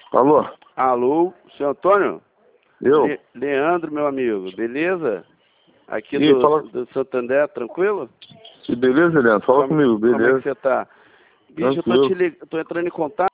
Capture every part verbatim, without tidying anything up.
Alô? Alô, senhor Antônio? Eu? Le Leandro, meu amigo, beleza? Aqui E do, fala... do Santander, tranquilo? E beleza, Leandro? Fala Como, comigo, como é que beleza. você tá? Bicho, eu tô, te Tranquilo. lig... tô entrando em contato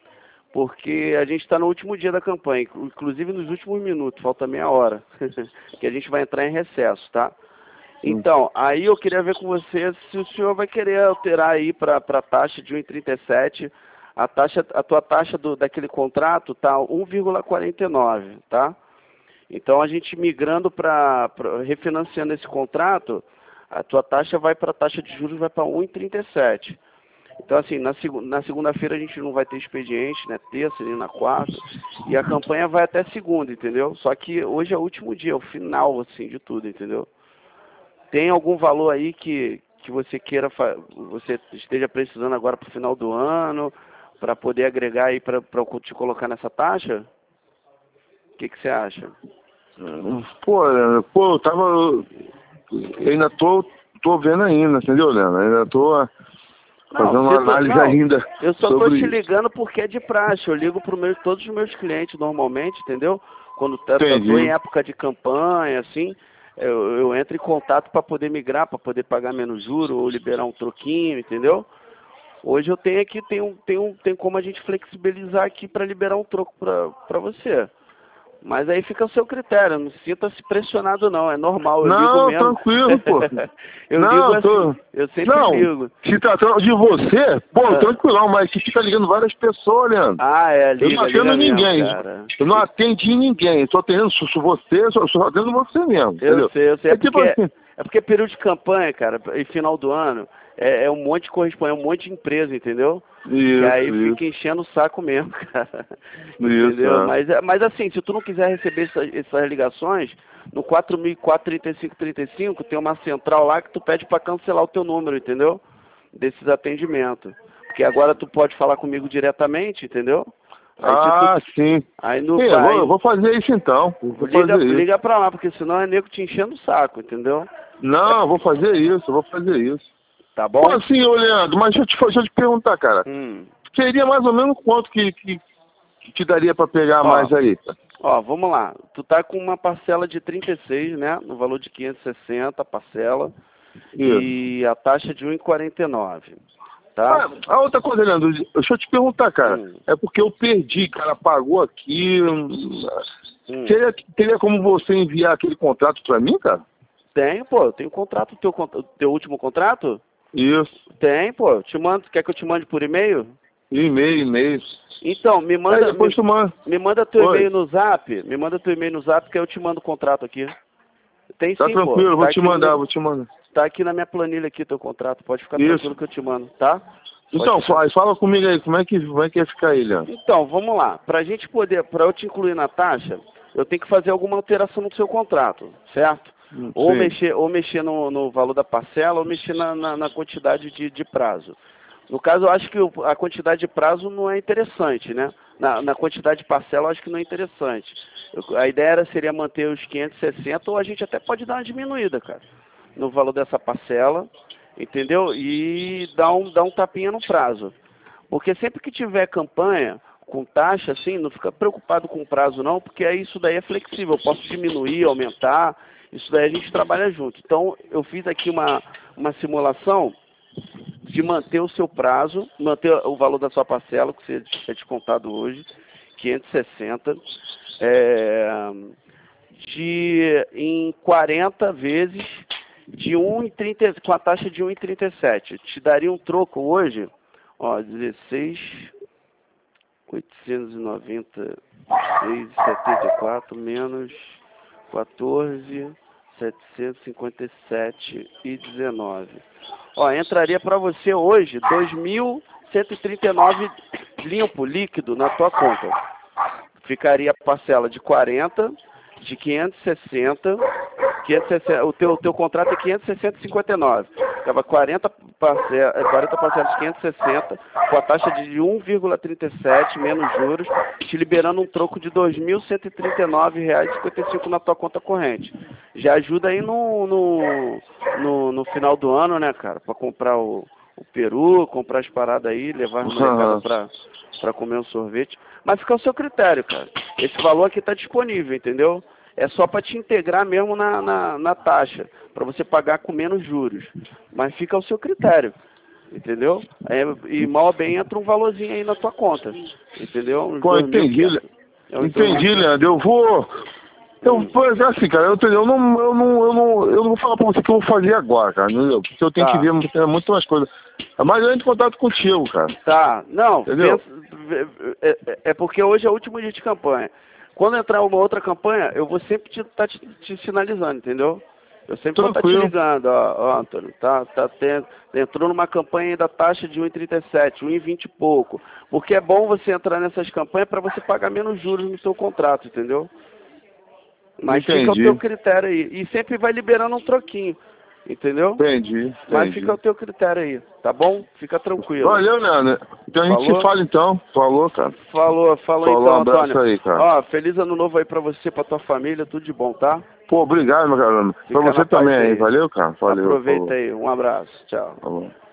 porque a gente está no último dia da campanha, inclusive nos últimos minutos, falta meia hora, que a gente vai entrar em recesso, tá? Hum. Então, aí eu queria ver com você se o senhor vai querer alterar aí para a taxa de um vírgula trinta e sete. A taxa, a tua taxa do, daquele contrato tá um vírgula quarenta e nove, tá? Então a gente migrando para refinanciando esse contrato, a tua taxa vai para a taxa de juros vai para um vírgula trinta e sete. Então assim, na, seg na segunda-feira a gente não vai ter expediente, né? Terça nem na quarta. E a campanha vai até segunda, entendeu? Só que hoje é o último dia, é o final assim de tudo, entendeu? Tem algum valor aí que, que você queira, você esteja precisando agora para o final do ano, para poder agregar aí para te colocar nessa taxa? O que, que você acha? Pô, Leandro, pô, eu tava... Eu ainda tô, tô vendo ainda, entendeu, Leandro? Ainda tô fazendo Não, uma se tu, análise não, ainda eu só tô sobre te isso. ligando porque é de praxe. Eu ligo para meu, todos os meus clientes normalmente, entendeu? Quando eu tô em Entendi. época de campanha, assim, eu, eu entro em contato para poder migrar, para poder pagar menos juros ou liberar um troquinho, entendeu? Hoje eu tenho aqui, tem, um, tem, um, tem como a gente flexibilizar aqui para liberar um troco para você. Mas aí fica ao seu critério, não sinta-se pressionado não, é normal, eu ligo Não, mesmo. tranquilo, pô. Eu ligo Não, assim, tô... eu sempre Não, ligo. se tratando de você, pô, Ah, tranquilão, mas que fica ligando várias pessoas, Leandro. ah, é, Eu não liga, atendo liga mesmo, ninguém. cara. Eu não E- atendi ninguém. Estou atendendo só só você, só, só atendo você mesmo, Eu entendeu? sei, eu sei, é É tipo porque, assim, é porque período de campanha, cara, e final do ano, é, é um monte de correspondente, é um monte de empresa, entendeu? Que aí isso, fica isso, enchendo o saco mesmo, cara. isso, Entendeu? é. Mas, é- mas assim, se tu não quiser receber essas, essas ligações, no quatro mil e quatro, trinta e cinco, trinta e cinco tem uma central lá que tu pede para cancelar o teu número, entendeu? Desses atendimentos. Porque agora tu pode falar comigo diretamente, entendeu? Aí se tu... Ah, sim. Aí no... Sim, eu vou, eu Aí, vou fazer isso então. Eu vou liga, fazer isso. liga pra lá, porque senão é nego te enchendo o saco, entendeu? É, Não, eu vou fazer isso, eu vou fazer isso. tá Pô, bom? assim, ô Leandro, mas deixa eu te, fa- deixa eu te perguntar, cara. Hum. Seria mais ou menos quanto que, que, que te daria para pegar Ó, mais aí? ó, vamos lá. Tu tá com uma parcela de trinta e seis, né? No valor de quinhentos e sessenta, a parcela. Isso. E a taxa de um vírgula quarenta e nove, tá? Ah, a outra coisa, Leandro, deixa eu te perguntar, cara. Hum, É porque eu perdi, cara, pagou aqui. hum, hum. Teria, teria como você enviar aquele contrato pra mim, cara? Tem, pô, eu tenho contrato, teu, cont- teu último contrato? Isso. Tem, pô, eu te mando, quer que eu te mande por e-mail? E-mail, e-mail. Então, me Aí manda, depois me, tu manda. me manda teu Oi. e-mail no zap, me manda teu e-mail no zap que eu te mando o contrato aqui. Tem Tá sim, pô, tranquilo, eu vou tá te aqui no mandar, meu, vou te mandar. tá aqui na minha planilha aqui teu contrato, pode ficar tranquilo Isso. que eu te mando, tá? Pode Então, ficar. fa- fala comigo aí, como é que, como é que ia ficar aí, Leandro? Então, vamos lá. Para a gente poder, para eu te incluir na taxa, eu tenho que fazer alguma alteração no seu contrato, certo? Hum, Ou Sim. mexer, ou mexer no, no valor da parcela, ou mexer na, na, na quantidade de, de prazo. No caso, eu acho que o- a quantidade de prazo não é interessante, né? Na, na quantidade de parcela, eu acho que não é interessante. Eu- a ideia era, seria manter os quinhentos e sessenta, ou a gente até pode dar uma diminuída, cara, no valor dessa parcela, entendeu? E dar um, dar um tapinha no prazo. Porque sempre que tiver campanha com taxa, assim, não fica preocupado com o prazo não, porque aí isso daí é flexível, eu posso diminuir, aumentar, isso daí a gente trabalha junto. Então, eu fiz aqui uma, uma simulação de manter o seu prazo, manter o valor da sua parcela, que você é descontado hoje, quinhentos e sessenta, é, de, em quarenta vezes de um e trinta, com a taxa de um vírgula trinta e sete. Te daria um troco hoje, ó, dezesseis oitocentos e noventa e seis e setenta e quatro menos quatorze setecentos e cinquenta e sete e dezenove. Ó, entraria para você hoje dois mil cento e trinta e nove limpo, líquido na tua conta. Ficaria a parcela de quarenta, de quinhentos e sessenta, quinhentos e sessenta, o teu, teu contrato é quinhentos e sessenta e cinquenta e nove. Ficava quarenta parcelas, quarenta parcelas de quinhentos e sessenta, com a taxa de um vírgula trinta e sete menos juros, te liberando um troco de dois mil cento e trinta e nove reais e cinquenta e cinco na tua conta corrente. Já ajuda aí no, no, no, no final do ano, né, cara, para comprar o, o peru, comprar as paradas aí, levar as molecadas pra, pra comer um sorvete. Mas fica ao seu critério, cara. Esse valor aqui tá disponível, entendeu? É só para te integrar mesmo na, na, na taxa, para você pagar com menos juros. Mas fica ao seu critério, entendeu? É, e mal ou bem entra um valorzinho aí na tua conta, entendeu? Uns Pô, dois mil entendi, quinhentos. É uns dois entendi, mil quinhentos. Leandro. Eu vou... Eu, pois é assim, cara, eu, eu, não, eu, não, eu, não, eu não vou falar pra você o que eu vou fazer agora, cara, entendeu? Porque eu tenho Tá. que ver muito, muito mais coisas. Mas eu entro em contato contigo, cara. Tá, não, Entendeu? pensa, é, é- é porque hoje é o último dia de campanha. Quando entrar uma outra campanha, eu vou sempre te, tá te, te sinalizando, entendeu? Eu sempre vou estar te Tranquilo. ligando, ó, ó, Antônio, tá, tá tendo, entrou numa campanha aí da taxa de um e trinta e sete, um e vinte e pouco. Porque é bom você entrar nessas campanhas para você pagar menos juros no seu contrato, entendeu? Mas fica ao Entendi. teu critério aí. E sempre vai liberando um troquinho, entendeu? Entendi, Mas entendi. fica ao teu critério aí, tá bom? Fica tranquilo. Valeu, Leandro. Então a gente Falou? se fala então. Falou, cara. Falou, falou, Falou, então, um abraço Antônio. aí, cara. Ó, feliz ano novo aí pra você, pra tua família, tudo de bom, tá? Pô, obrigado, meu caramba. Fica Pra você na paz também aí. aí. Valeu, cara. Valeu. Aproveita Falou. aí, um abraço, tchau. Falou.